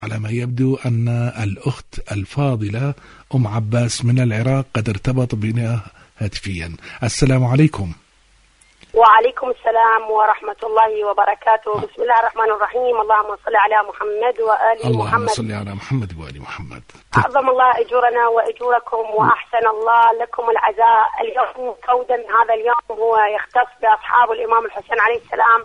على ما يبدو أن الأخت الفاضلة أم عباس من العراق قد ارتبط بنا هاتفيا. السلام عليكم. وعليكم السلام ورحمة الله وبركاته. بسم الله الرحمن الرحيم. اللهم صل على محمد وآل محمد. اللهم صل على محمد وآل محمد. أعظم الله أجورنا وأجوركم وأحسن الله لكم العزاء. اليوم كودا هذا اليوم هو يختص بأصحاب الإمام الحسين عليه السلام.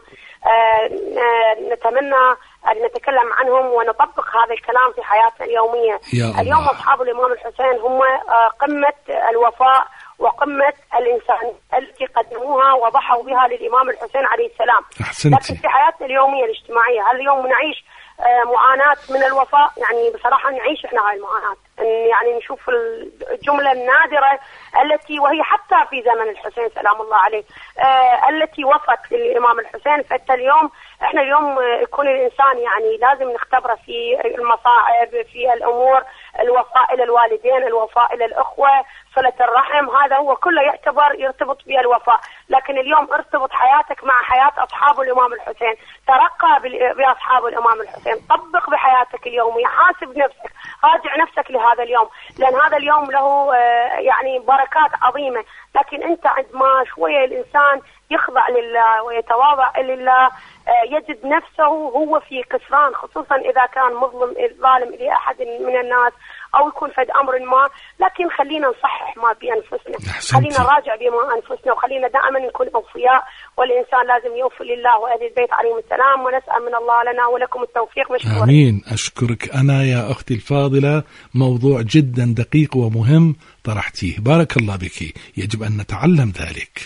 نتمنى أن نتكلم عنهم ونطبق هذا الكلام في حياتنا اليومية. اليوم أصحاب الإمام الحسين هم قمة الوفاء وقمة الإنسان التي قدموها وضحوا بها للإمام الحسين عليه السلام. أحسنتي. لكن في حياتنا اليومية الاجتماعية هذا اليوم نعيش معاناة من الوفاء. يعني بصراحة نعيش احنا هاي المعاناة، يعني نشوف الجملة النادرة التي وهي حتى في زمن الحسين سلام الله عليه التي وفت للإمام الحسين. فحتى اليوم احنا اليوم يكون الإنسان يعني لازم نختبره في المصاعب، في الأمور، الوفاء إلى الوالدين، الوفاء إلى الأخوة، صلة الرحم، هذا هو كله يرتبط بالوفاء. لكن اليوم ارتبط حياتك مع حياة أصحاب الإمام الحسين، ترقى بأصحاب الإمام الحسين، طبق بحياتك اليومية، حاسب نفسك، راجع نفسك لهذا اليوم، لأن هذا اليوم له يعني بركات عظيمة. لكن أنت عندما شوية الإنسان يخضع لله ويتواضع لله يجد نفسه هو في كسران، خصوصا إذا كان مظلم ظالم لأحد من الناس أو يكون فد أمر ما. لكن خلينا نصحح ما بأنفسنا، خلينا نراجع بما أنفسنا، وخلينا دائما نكون أوفياء. والإنسان لازم يوفي لله وأهل البيت عليهم السلام، ونسأل من الله لنا ولكم التوفيق. مشكورة. آمين. أشكرك أنا يا أختي الفاضلة، موضوع جدا دقيق ومهم طرحتيه، بارك الله بك، يجب أن نتعلم ذلك.